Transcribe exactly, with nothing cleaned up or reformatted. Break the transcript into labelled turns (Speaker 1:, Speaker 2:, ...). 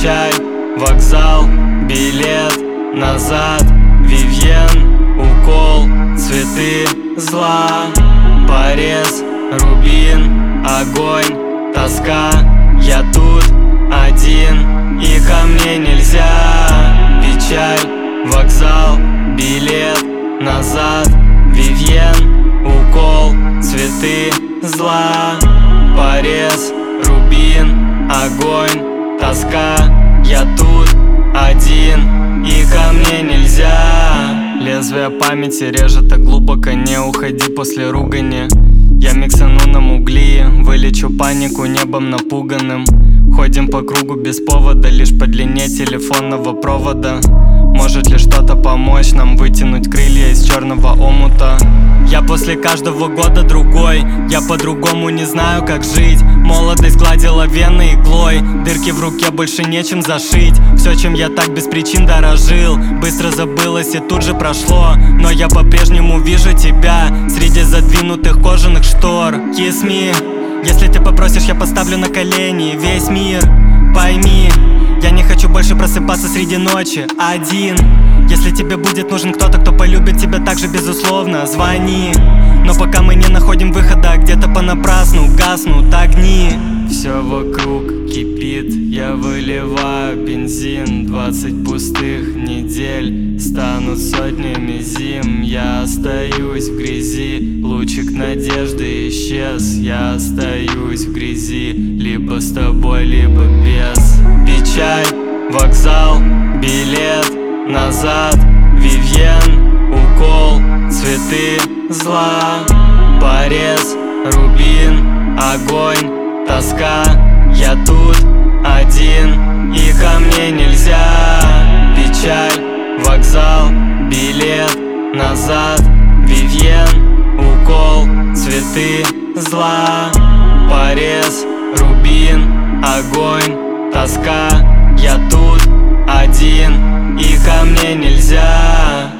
Speaker 1: Печаль, вокзал, билет назад, Вивьен, укол, цветы зла, порез, рубин, огонь, тоска. Я тут один, и ко мне нельзя. Печаль, вокзал, билет назад, Вивьен, укол, цветы зла, порез, рубин, огонь, тоска. Я тут один, и ко мне нельзя. Лезвие памяти режет так глубоко, не уходи после ругани. Я миксану на мугли, вылечу панику небом напуганным. Ходим по кругу без повода, лишь по длине телефонного провода. Может ли что-то помочь нам вытянуть крылья из черного омута? Я после каждого года другой, я по-другому не знаю, как жить. Молодость гладила вены иглой, дырки в руке больше нечем зашить. Все, чем я так без причин дорожил, быстро забылось и тут же прошло. Но я по-прежнему вижу тебя среди задвинутых кожаных штор. Kiss me, если ты попросишь, я поставлю на колени весь мир. Пойми, я не хочу больше просыпаться среди ночи один. Если тебе будет нужен кто-то, кто полюбит тебя так же, безусловно, звони. Но пока мы не находим выхода, где-то понапрасну гаснут огни. Все вокруг кипит, я выливаю бензин. Двадцать пустых недель станут сотнями зим. Я остаюсь в грязи, лучик надежды исчез. Я остаюсь в грязи, либо с тобой, либо без. Печаль, вокзал, билет назад, Вивьен, укол, цветы зла, порез, рубин, огонь, тоска. Я тут один, и ко мне нельзя. Печаль, вокзал, билет назад, Вивьен, укол, цветы зла, порез, рубин, огонь, тоска. Я тут один, и ко мне нельзя.